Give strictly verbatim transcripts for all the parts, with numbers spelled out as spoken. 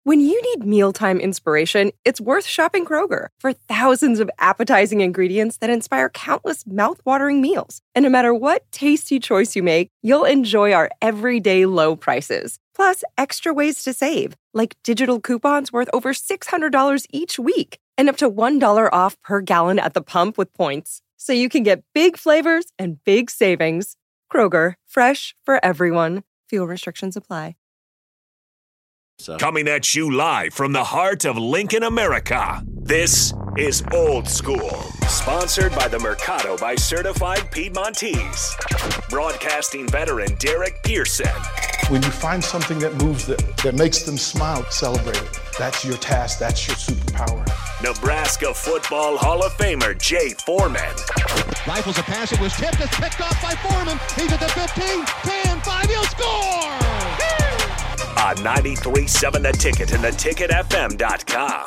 When you need mealtime inspiration, it's worth shopping Kroger for thousands of appetizing ingredients that inspire countless mouthwatering meals. And no matter what tasty choice you make, you'll enjoy our everyday low prices. Plus, extra ways to save, like digital coupons worth over six hundred dollars each week and up to one dollar off per gallon at the pump with points. So you can get big flavors and big savings. Kroger, fresh for everyone. Fuel restrictions apply. So. Coming at you live from the heart of Lincoln, America. This is Old School, sponsored by the Mercado by Certified Piedmontese. Broadcasting veteran Derek Pearson. When you find something that moves them, that makes them smile, celebrate it. That's your task. That's your superpower. Nebraska Football Hall of Famer Jay Foreman. Rifles a pass. It was tipped. It's picked off by Foreman. He's at the fifteen, ten, five. He'll score! On ninety-three point seven The Ticket and the ticket f m dot com.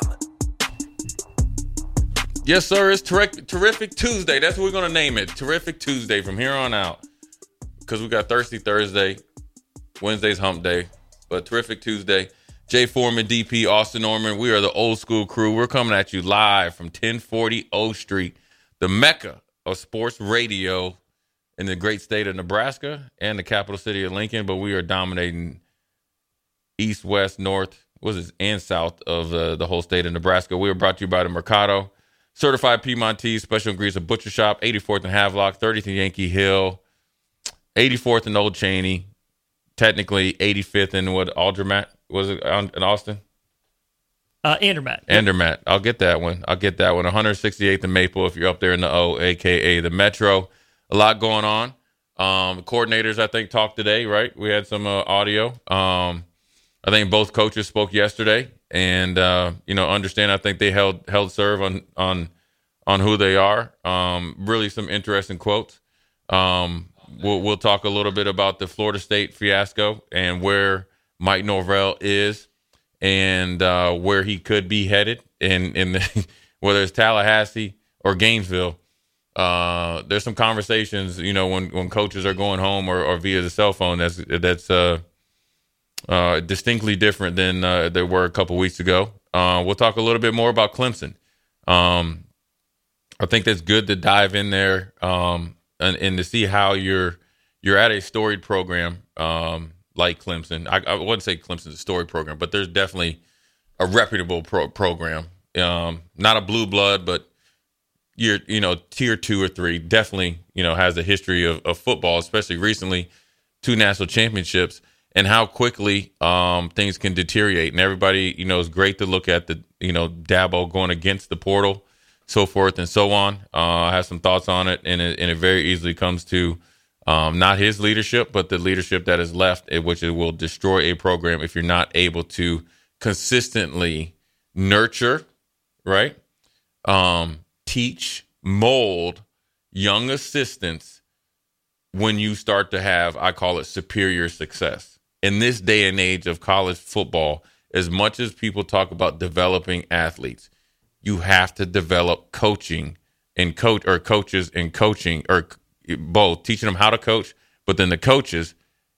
Yes, sir. It's ter- Terrific Tuesday. That's what we're going to name it. Terrific Tuesday from here on out. Because we got Thirsty Thursday. Wednesday's Hump Day. But Terrific Tuesday. Jay Foreman, D P, Austin Norman. We are the Old School crew. We're coming at you live from ten forty O Street, the mecca of sports radio in the great state of Nebraska and the capital city of Lincoln. But we are dominating east, west, north, was it, and south of uh, the whole state of Nebraska. We are brought to you by the Mercado, Certified Piedmontese, Special Ingredients of Butcher Shop, eighty-fourth and Havelock, thirtieth and Yankee Hill, eighty-fourth and Old Cheney, technically eighty-fifth and what, Aldermat, was it in Austin? Uh, Andermatt. Andermatt. I'll get that one. I'll get that one. one hundred sixty-eighth and Maple if you're up there in the O, a k a the Metro. A lot going on. Um, coordinators, I think, talked today, right? We had some uh, audio. Um, I think both coaches spoke yesterday, and uh, you know, understand. I think they held held serve on on on who they are. Um, really, some interesting quotes. Um, we'll we'll talk a little bit about the Florida State fiasco and where Mike Norvell is, and uh, where he could be headed, in in the, whether it's Tallahassee or Gainesville. Uh, there's some conversations, you know, when when coaches are going home or, or via the cell phone. That's that's uh. Uh, distinctly different than uh, they were a couple weeks ago. Uh, we'll talk a little bit more about Clemson. Um, I think that's good to dive in there um, and, and to see how you're you're at a storied program um, like Clemson. I, I wouldn't say Clemson's a storied program, but there's definitely a reputable pro- program. Um, not a blue blood, but you're you know tier two or three. Definitely you know has a history of, of football, especially recently, two national championships. And how quickly um, things can deteriorate. And everybody, you know, it's great to look at the, you know, Dabo going against the portal, so forth and so on. Uh, I have some thoughts on it, and it, and it very easily comes to um, not his leadership, but the leadership that is left, which it will destroy a program if you're not able to consistently nurture, right, um, teach, mold young assistants when you start to have, I call it, superior success. In this day and age of college football, as much as people talk about developing athletes, you have to develop coaching and coach or coaches and coaching or both, teaching them how to coach, but then the coaches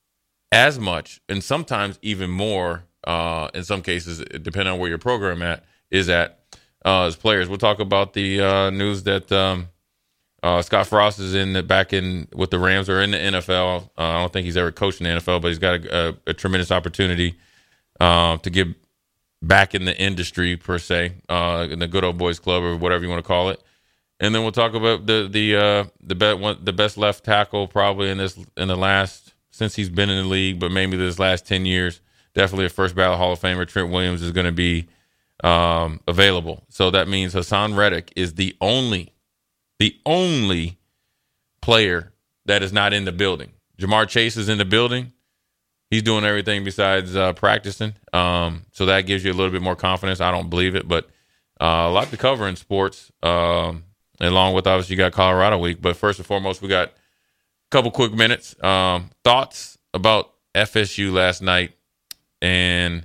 as much and sometimes even more uh, in some cases, depending on where your program at is at uh, as players. We'll talk about the uh, news that um, Uh, Scott Frost is in the, back in with the Rams or in the N F L. Uh, I don't think he's ever coached in the N F L, but he's got a, a, a tremendous opportunity uh, to get back in the industry per se, uh, in the good old boys club or whatever you want to call it. And then we'll talk about the the uh, the best one, the best left tackle probably in this in the last since he's been in the league, but maybe this last ten years. Definitely a first ballot Hall of Famer. Trent Williams is going to be um, available, so that means Hassan Reddick is the only. The only player that is not in the building. Jamar Chase is in the building. He's doing everything besides uh, practicing. Um, so that gives you a little bit more confidence. I don't believe it, but uh, a lot to cover in sports, um, along with, obviously, you got Colorado Week. But first and foremost, we got a couple quick minutes. Um, thoughts about F S U last night and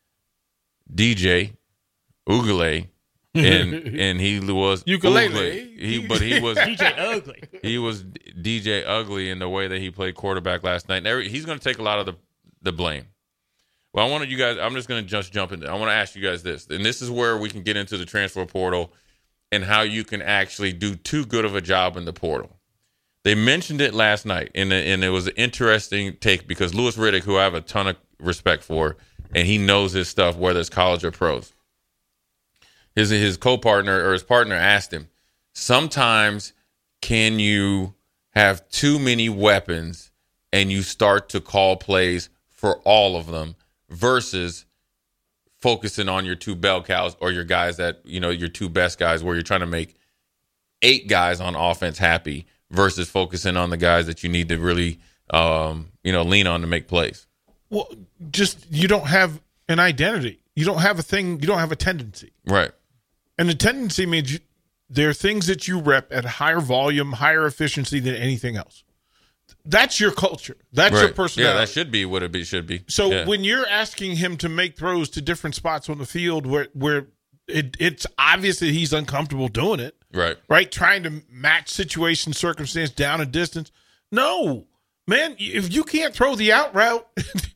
D J Uiagalelei. and and he was ukulele. He but he was D J Ugly. He was D J Ugly in the way that he played quarterback last night. And every, he's going to take a lot of the, the blame. Well, I wanted you guys, I'm just going to just jump into, I want to ask you guys this, and this is where we can get into the transfer portal and how you can actually do too good of a job in the portal. They mentioned it last night, and, and it was an interesting take because Louis Riddick, who I have a ton of respect for, and he knows his stuff, whether it's college or pros. His, his co-partner or his partner asked him, sometimes can you have too many weapons and you start to call plays for all of them versus focusing on your two bell cows or your guys that, you know, your two best guys where you're trying to make eight guys on offense happy versus focusing on the guys that you need to really, um, you know, lean on to make plays? Well, just you don't have an identity. You don't have a thing. You don't have a tendency. Right. And the tendency means you, there are things that you rep at higher volume, higher efficiency than anything else. That's your culture. That's right. your personality. Yeah, that should be what it be, should be. So yeah. when you're asking him to make throws to different spots on the field where where it, it's obvious that he's uncomfortable doing it, right? Right, trying to match situation, circumstance, down and distance. No, man, if you can't throw the out route,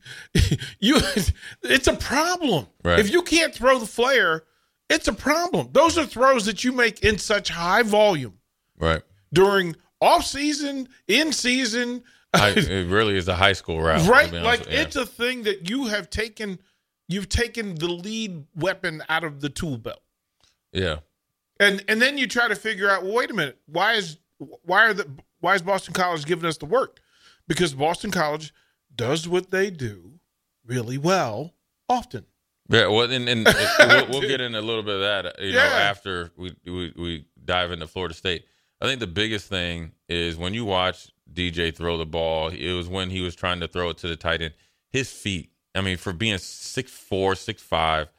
you it's a problem. Right. If you can't throw the flare, it's a problem. Those are throws that you make in such high volume, right? During off season, in season. I, it really is a high school route, right? Like yeah. It's a thing that you have taken. You've taken the lead weapon out of the tool belt. Yeah, and and then you try to figure out. Well, wait a minute. Why is why are the why is Boston College giving us the work? Because Boston College does what they do really well often. Yeah, well, and, and it, we'll, we'll get into a little bit of that, you yeah. know, after we, we we dive into Florida State. I think the biggest thing is when you watch D J throw the ball, it was when he was trying to throw it to the tight end. His feet, I mean, for being six four, six five,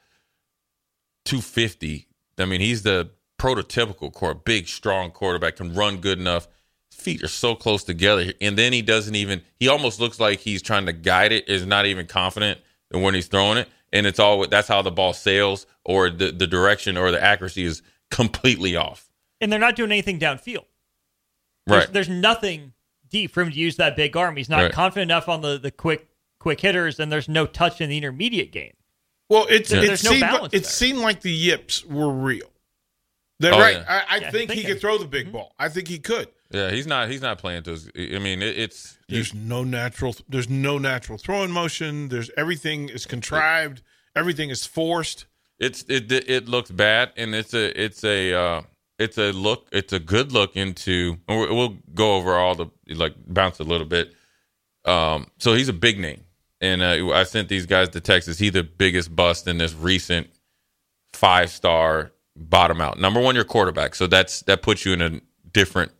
two fifty, I mean, he's the prototypical core, big, strong quarterback, can run good enough. His feet are so close together. And then he doesn't even, he almost looks like he's trying to guide it, is not even confident in when he's throwing it. And it's all, that's how the ball sails, or the, the direction or the accuracy is completely off. And they're not doing anything downfield. There's, right. There's nothing deep for him to use that big arm. He's not right. confident enough on the, the quick quick hitters, and there's no touch in the intermediate game. Well, it's there, it there's seemed no balance it there. seemed like the yips were real. They're oh, right. Yeah. I, I yeah, think he could throw the big mm-hmm. ball. I think he could. Yeah, he's not. He's not playing those. I mean, it, it's there's no natural. There's no natural throwing motion. There's everything is contrived. Everything is forced. It's it. It looks bad, and it's a. It's a. Uh, it's a look. It's a good look into. We'll go over all the like bounce a little bit. Um. So he's a big name, and uh, I sent these guys to Texas. He's the biggest bust in this recent five star bottom out. Number one, your quarterback. So that's that puts you in a different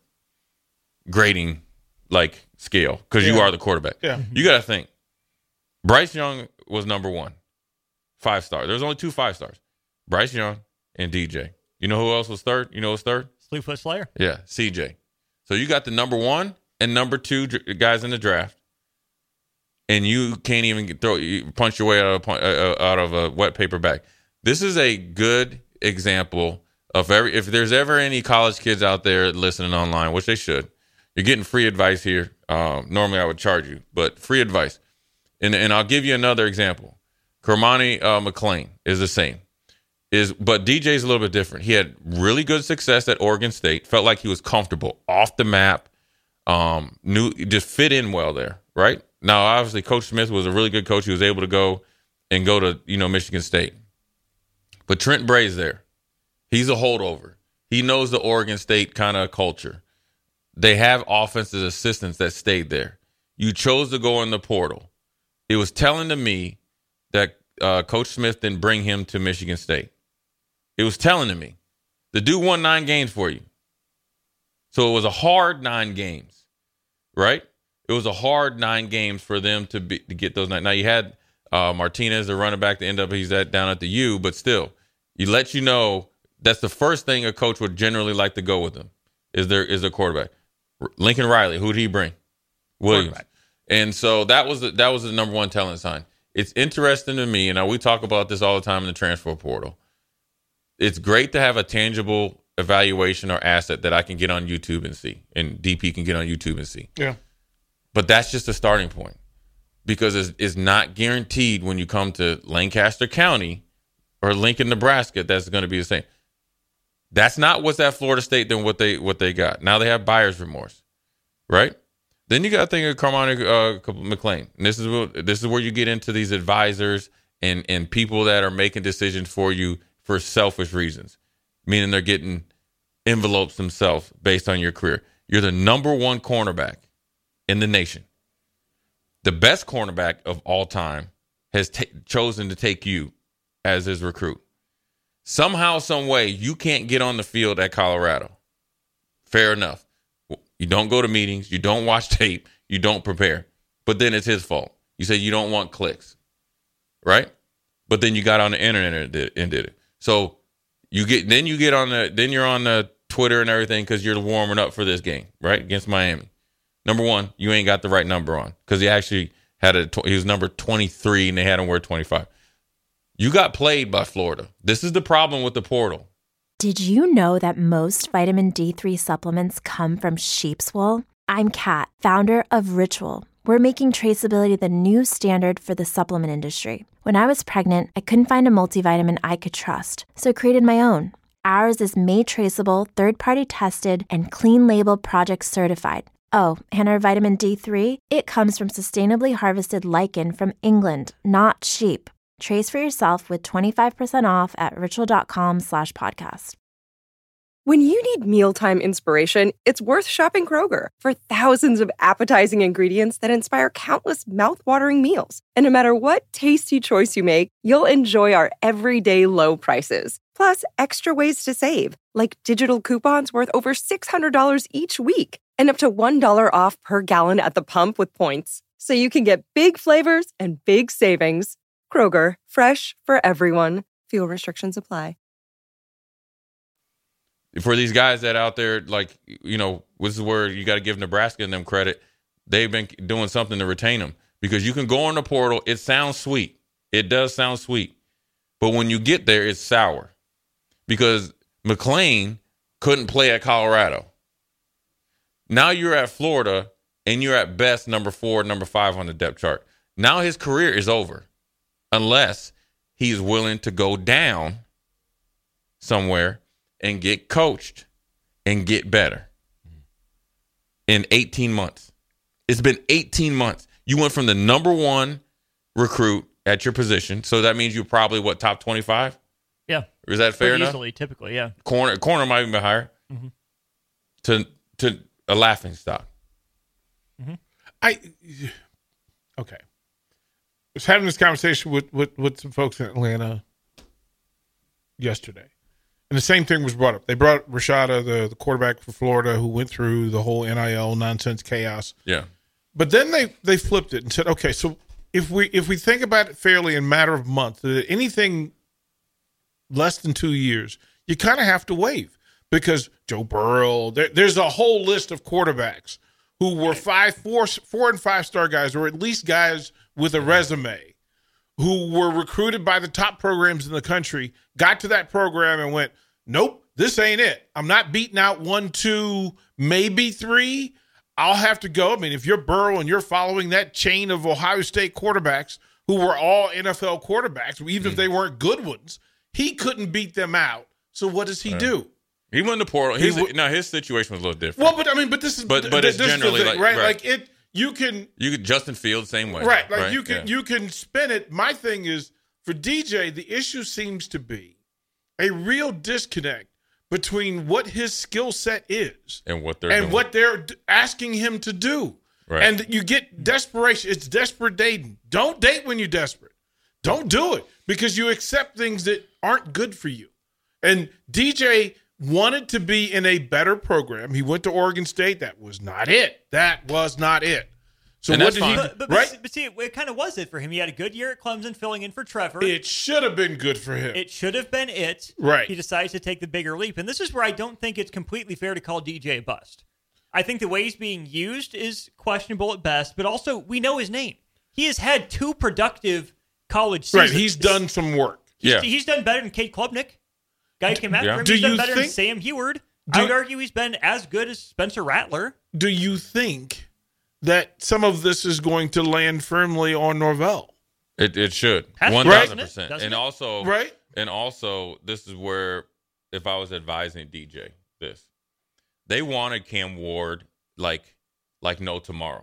grading like scale because yeah. you are the quarterback. Yeah. You got to think. Bryce Young was number one, five star. There's only two five stars, Bryce Young and D J. You know who else was third? You know who's third? Sleepless Slayer. Yeah, C J. So you got the number one and number two guys in the draft, and you can't even get, throw you punch your way out of a, out of a wet paper bag. This is a good example of every. If there's ever any college kids out there listening online, which they should, you're getting free advice here. Um, normally I would charge you, but free advice. And and I'll give you another example. Cormani uh, McClain is the same. Is but D J's a little bit different. He had really good success at Oregon State. Felt like he was comfortable off the map. Um, knew just fit in well there. Right now, obviously, Coach Smith was a really good coach. He was able to go and go to you know Michigan State. But Trent Bray's there. He's a holdover. He knows the Oregon State kind of culture. They have offensive assistants that stayed there. You chose to go in the portal. It was telling to me that uh, Coach Smith didn't bring him to Michigan State. It was telling to me. The dude won nine games for you. So it was a hard nine games, right? It was a hard nine games for them to be to get those nine. Now, you had uh, Martinez, the running back, to end up he's at down at the U, but still, you let you know that's the first thing a coach would generally like to go with them is their is their quarterback. Lincoln Riley, who did he bring? Williams. And so that was the, that was the number one telling sign. It's interesting to me, and we talk about this all the time in the transfer portal. It's great to have a tangible evaluation or asset that I can get on YouTube and see, and D P can get on YouTube and see. Yeah. But that's just a starting point. because it's, it's not guaranteed when you come to Lancaster County or Lincoln, Nebraska, that's going to be the same. That's not what's at Florida State than what they what they got. Now they have buyer's remorse, right? Then you got to think of Carmona uh, McClain. And this is what, this is where you get into these advisors and and people that are making decisions for you for selfish reasons, meaning they're getting envelopes themselves based on your career. You're the number one cornerback in the nation. The best cornerback of all time has t- chosen to take you as his recruit. Somehow, some way, you can't get on the field at Colorado. Fair enough. You don't go to meetings. You don't watch tape. You don't prepare. But then it's his fault. You say you don't want clicks, right? But then you got on the internet and did, and did it. So you get then you get on the then you're on the Twitter and everything because you're warming up for this game, right, against Miami. Number one, you ain't got the right number on because he actually had a he was number twenty-three and they had him wear twenty-five. You got played by Florida. This is the problem with the portal. Did you know that most vitamin D three supplements come from sheep's wool? I'm Kat, founder of Ritual. We're making traceability the new standard for the supplement industry. When I was pregnant, I couldn't find a multivitamin I could trust, so I created my own. Ours is made traceable, third-party tested, and clean label project certified. Oh, and our vitamin D three? It comes from sustainably harvested lichen from England, not sheep. Trace for yourself with twenty-five percent off at ritual.com slash podcast. When you need mealtime inspiration, it's worth shopping Kroger for thousands of appetizing ingredients that inspire countless mouth-watering meals. And no matter what tasty choice you make, you'll enjoy our everyday low prices. Plus, extra ways to save, like digital coupons worth over six hundred dollars each week and up to one dollar off per gallon at the pump with points. So you can get big flavors and big savings. Kroger, fresh for everyone. Fuel restrictions apply. For these guys that out there, like, you know, this is where you got to give Nebraska and them credit. They've been doing something to retain them because you can go on the portal. It sounds sweet. It does sound sweet. But when you get there, it's sour because McClain couldn't play at Colorado. Now you're at Florida and you're at best number four, number five on the depth chart. Now his career is over unless he's willing to go down somewhere and get coached and get better in eighteen months. It's been eighteen months. You went from the number one recruit at your position. So that means you're probably, what, top twenty-five? Yeah. Or is that fair Pretty enough? Easily, typically, yeah. Corner corner might even be higher. Mm-hmm. To to a laughing stock. Mm-hmm. I okay. I was having this conversation with, with, with some folks in Atlanta yesterday. And the same thing was brought up. They brought Rashada, the, the quarterback for Florida, who went through the whole N I L nonsense chaos. Yeah. But then they, they flipped it and said, okay, so if we if we think about it fairly in a matter of months, anything less than two years, you kind of have to waive. Because Joe Burrow, there, there's a whole list of quarterbacks who were five, four, four and five star guys, or at least guys with a resume, who were recruited by the top programs in the country, got to that program and went, nope, this ain't it. I'm not beating out one, two, maybe three. I'll have to go. I mean, if you're Burrow and you're following that chain of Ohio State quarterbacks who were all N F L quarterbacks, even mm. if they weren't good ones, he couldn't beat them out. So what does he right. do? He went to portal. His, he w- no, his situation was a little different. Well, but I mean, but this is but but th- it's this generally is the thing, like right? right. Like it. You can you could Justin Fields same way, right? Like right? you can yeah. you can spin it. My thing is for D J, the issue seems to be a real disconnect between what his skill set is and what they're and doing. what they're asking him to do. Right. And you get desperation. It's desperate dating. Don't date when you're desperate. Don't do it because you accept things that aren't good for you. And D J wanted to be in a better program. He went to Oregon State. That was not it. That was not it. So and what did fine. he but, but, right? But, but see, it kind of was it for him. He had a good year at Clemson filling in for Trevor. It should have been good for him. It should have been it. Right. He decides to take the bigger leap. And this is where I don't think it's completely fair to call D J a bust. I think the way he's being used is questionable at best, but also we know his name. He has had two productive college seasons. Right, he's done some work. He's, yeah. he's done better than Cade Klubnik. Guy who came after yeah. him. Do He's done you better think, than Sam Heward. do, I would argue he's been as good as Spencer Rattler. Do you think that some of this is going to land firmly on Norvell. It it should Has to, one right? thousand percent. Doesn't And it? also, Right? and also, this is where if I was advising D J, this they wanted Cam Ward like like no tomorrow.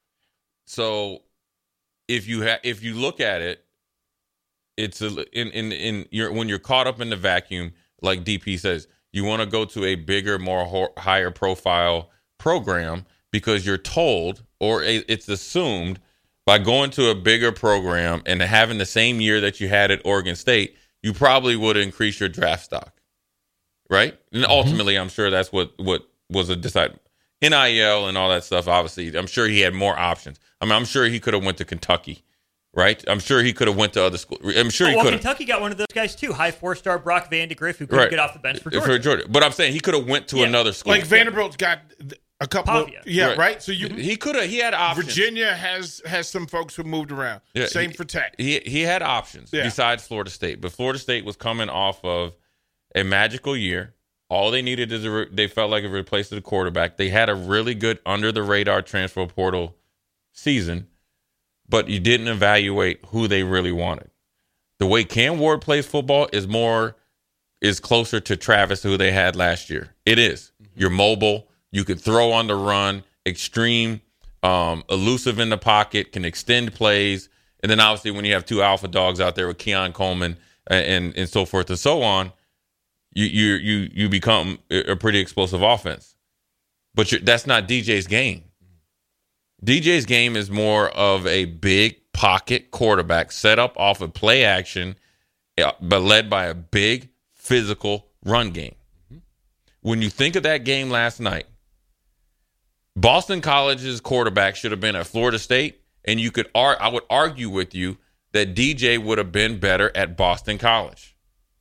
So if you ha- if you look at it, it's a, in in in you're when you're caught up in the vacuum, like D P says, you want to go to a bigger, more ho- higher profile program because you're told, or a, it's assumed, by going to a bigger program and having the same year that you had at Oregon State, you probably would increase your draft stock, right? And ultimately, I'm sure that's what what was a decide. N I L and all that stuff. Obviously, I'm sure he had more options. I mean, I'm sure he could have went to Kentucky. Right, I'm sure he could have went to other schools. I'm sure oh, he well, could have. Kentucky got one of those guys too, high four-star Brock Vandegrift, who couldn't Right. get off the bench for Georgia. For Georgia. But I'm saying he could have went to Yeah. another school. Like Vanderbilt's got a couple of, Pavia. yeah, Right. right? So you he could have. He had options. Virginia has has some folks who moved around. Yeah, Same he, for Tech. He he had options Yeah. besides Florida State, but Florida State was coming off of a magical year. All they needed is a re- they felt like a replacement of the quarterback. They had a really good under the radar transfer portal season, but you didn't evaluate who they really wanted. The way Cam Ward plays football is more is closer to Travis, who they had last year. It is. Mm-hmm. You're mobile. You can throw on the run, extreme, um, elusive in the pocket, can extend plays. And then obviously when you have two alpha dogs out there with Keon Coleman and, and, and so forth and so on, you you you you become a pretty explosive offense. But you're, that's not D J's game. D J's game is more of a big pocket quarterback set up off of play action, but led by a big physical run game. Mm-hmm. When you think of that game last night, Boston College's quarterback should have been at Florida State, and you could ar- I would argue with you that D J would have been better at Boston College.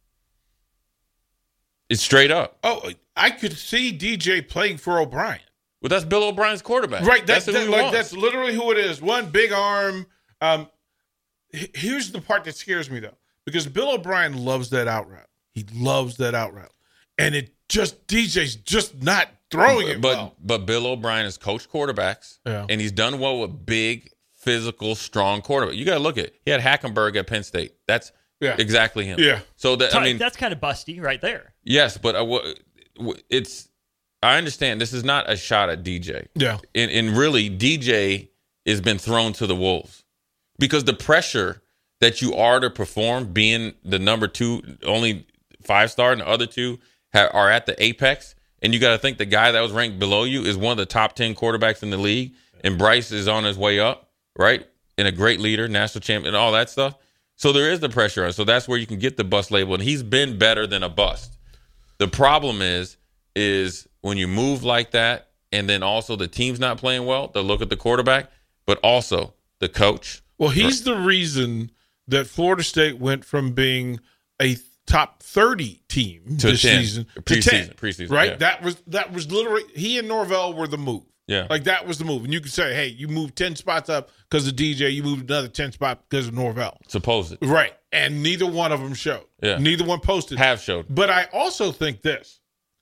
It's straight up. Oh, I could see D J playing for O'Brien. Well, that's Bill O'Brien's quarterback. Right. That's, That's, who he that, like, wants. that's literally who it is. One big arm. Um, h- here's the part that scares me, though, because Bill O'Brien loves that out route. He loves that out route. And it just, D J's just not throwing it but, well. But Bill O'Brien has coached quarterbacks, Yeah. and he's done well with big, physical, strong quarterback. You got to look at it. He had Hackenberg at Penn State. That's Yeah. exactly him. Yeah. So, that, I mean, that's kind of busty right there. yes, but uh, w- w- it's, I understand this is not a shot at D J. Yeah. And, and really, D J has been thrown to the wolves because the pressure that you are to perform, being the number two, only five star, and the other two ha- are at the apex. And you got to think the guy that was ranked below you is one of the top ten quarterbacks in the league. And Bryce is on his way up, right? And a great leader, national champion, and all that stuff. So there is the pressure on. So that's where you can get the bust label. And he's been better than a bust. The problem is, is when you move like that, and then also the team's not playing well, they'll look at the quarterback, but also the coach. Well, he's the reason that Florida State went from being a top thirty team To this ten. season to Preseason, ten. preseason, right? yeah. That was that was literally he and Norvell were the move. Yeah. Like that was the move. And you could say, hey, you moved ten spots up because of D J, you moved another ten spots because of Norvell. Supposed. Right. And neither one of them showed. Yeah. Neither one posted. Have showed. But I also think this.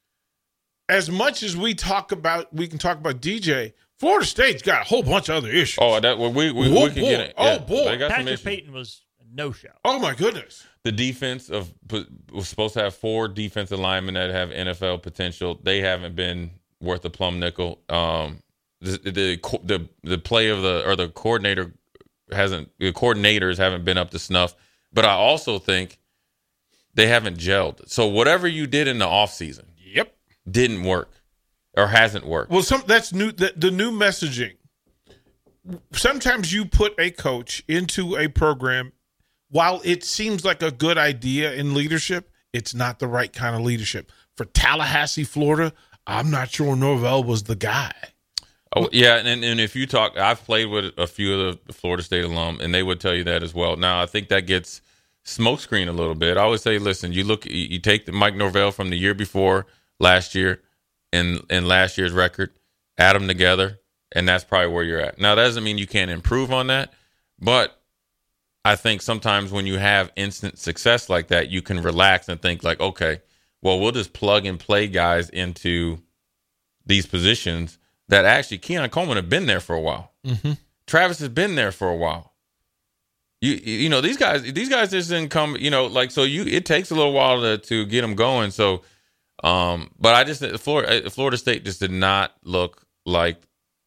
As much as we talk about, we can talk about D J, Florida State's got a whole bunch of other issues. Oh, that well, we we, Whoa, we can boy. get it. Oh, Yeah, boy. they got some Patrick issues. Payton was a no-show. Oh, my goodness. The defense of was supposed to have four defensive linemen that have N F L potential. They haven't been worth a plum nickel. Um, the the the, the play of the or the coordinator hasn't the coordinators haven't been up to snuff. But I also think they haven't gelled. So whatever you did in the offseason Yep. didn't work or hasn't worked. Well, some that's new. The, the new messaging. Sometimes you put a coach into a program, while it seems like a good idea in leadership, it's not the right kind of leadership. For Tallahassee, Florida, I'm not sure Norvell was the guy. Oh yeah, and and if you talk, I've played with a few of the Florida State alum, and they would tell you that as well. Now I think that gets smokescreen a little bit. I always say, listen, you look, you take the Mike Norvell from the year before, last year, and and last year's record, add them together, and that's probably where you're at. Now that doesn't mean you can't improve on that, but I think sometimes when you have instant success like that, you can relax and think like, okay, well, we'll just plug and play guys into these positions that actually Keon Coleman had been there for a while. Mm-hmm. Travis has been there for a while. You you know these guys these guys just didn't come. You know like so you it takes a little while to to get them going. So, um, but I just Florida Florida State just did not look like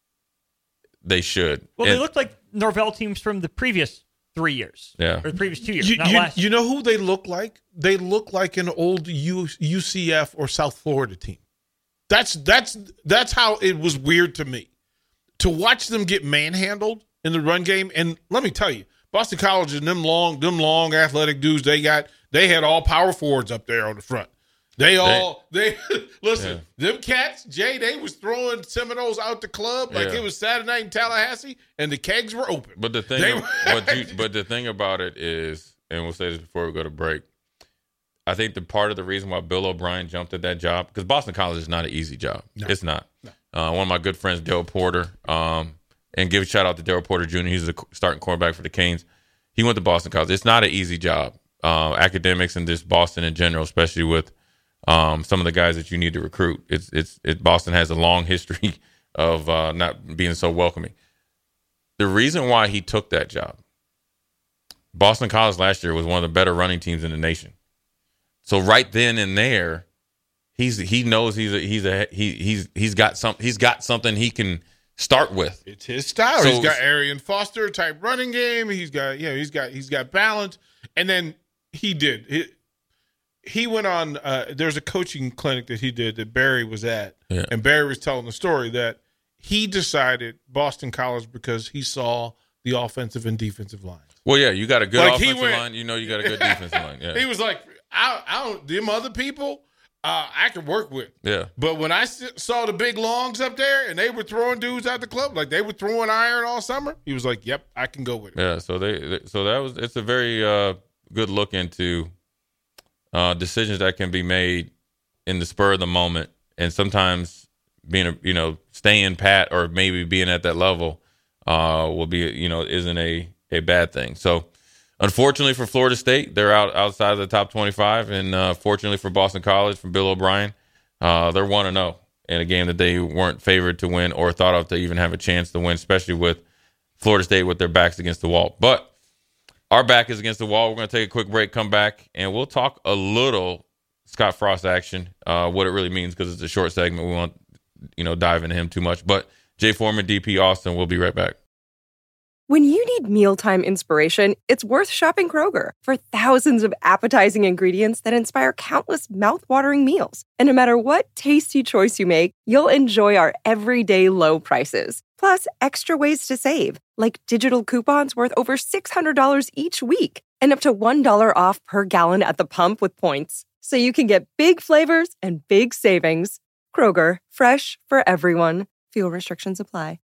they should. Well, and, they looked like Norvell teams from the previous three years. Yeah. Or the previous two years, You, not you, last you know who they look like? They look like an old U, U C F or South Florida team. That's that's that's how it was weird to me to watch them get manhandled in the run game. And let me tell you, Boston College and them long, them long athletic dudes they got, they had all power forwards up there on the front. They all they, they listen. Yeah. Them cats, Jay, they was throwing Seminoles out the club like yeah. it was Saturday night in Tallahassee, and the kegs were open. But the thing, of, but, you, but the thing about it is, and we'll say this before we go to break. I think the part of the reason why Bill O'Brien jumped at that job because Boston College is not an easy job. No. It's not. No. Uh, one of my good friends, Daryl Porter, um, and give a shout out to Daryl Porter Junior He's the starting quarterback for the Canes. He went to Boston College. It's not an easy job. Uh, academics and just Boston in general, especially with um, some of the guys that you need to recruit. It's it's it. Boston has a long history of uh, not being so welcoming. The reason why he took that job, Boston College last year was one of the better running teams in the nation. So right then and there, he's he knows he's a, he's a he he's he's got some he's got something he can start with. It's his style. So, he's got Arian Foster type running game. He's got yeah. He's got he's got balance. And then he did he, he went on. Uh, there's a coaching clinic that he did that Barry was at, yeah. and Barry was telling the story that he decided Boston College because he saw the offensive and defensive line. Well, yeah, you got a good like offensive went, line. You know, you got a good defensive line. Yeah, he was like, I, I don't them other people. Uh, I can work with. Yeah. But when I saw the big longs up there and they were throwing dudes out the club, like they were throwing iron all summer, he was like, yep, I can go with it. Yeah. So they, so that was, it's a very uh, good look into uh, decisions that can be made in the spur of the moment. And sometimes being, a, you know, staying pat or maybe being at that level uh, will be, you know, isn't a, a bad thing. So, unfortunately for Florida State, they're out outside of the top twenty-five, and uh, fortunately for Boston College, from Bill O'Brien, uh, they're one and oh in a game that they weren't favored to win or thought of to even have a chance to win, especially with Florida State with their backs against the wall. But our back is against the wall. We're going to take a quick break, come back, and we'll talk a little Scott Frost action, uh, what it really means, because it's a short segment. We won't, you know, dive into him too much. But Jay Foreman, D P Austin, we'll be right back. When you need mealtime inspiration, it's worth shopping Kroger for thousands of appetizing ingredients that inspire countless mouth-watering meals. And no matter what tasty choice you make, you'll enjoy our everyday low prices. Plus, extra ways to save, like digital coupons worth over six hundred dollars each week and up to one dollar off per gallon at the pump with points. So you can get big flavors and big savings. Kroger, fresh for everyone. Fuel restrictions apply.